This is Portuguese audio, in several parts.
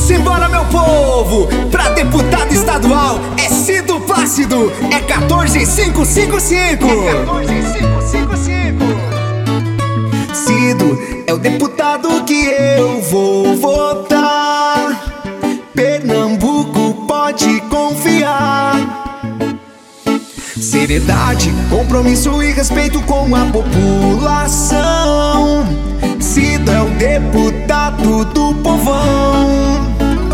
Simbora, meu povo! Pra deputado estadual é Cido Plácido, é 14555. É 14555. Cido é o deputado que eu vou votar. Pernambuco pode confiar. Seriedade, compromisso e respeito com a população. Cido é o deputado do povão.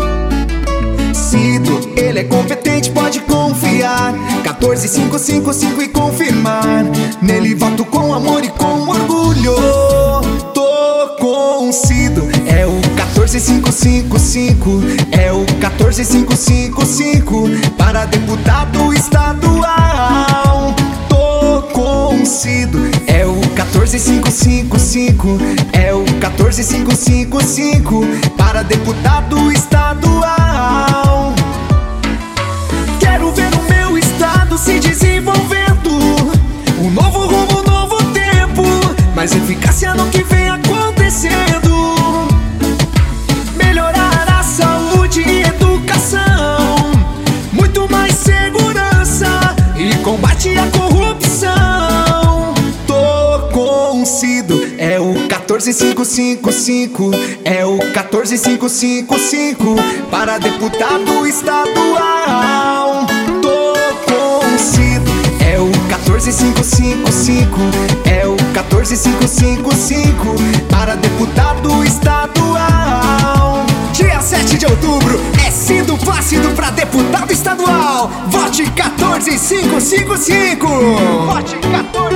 Cido, ele é competente, pode confiar. 14555 e confirmar. Nele voto com amor e com orgulho. Tô com Cido, é o 14555. É o 14555 para deputado estadual. Tô com Cido, é o 14555. É o 14555 para deputado estadual. Quero ver o meu estado se desenvolvendo, um novo rumo, um novo tempo, mais eficácia no que vem acontecendo. Melhorar a saúde e educação, muito mais segurança e combate à corrupção. Tô com Cido, é o 14555. É o 14555 para deputado estadual. Tô com Cido, é o 14555. É o 14555 para deputado estadual. Dia 7 de outubro é Cido Plácido para deputado estadual. Vote 14555. Vote 14555.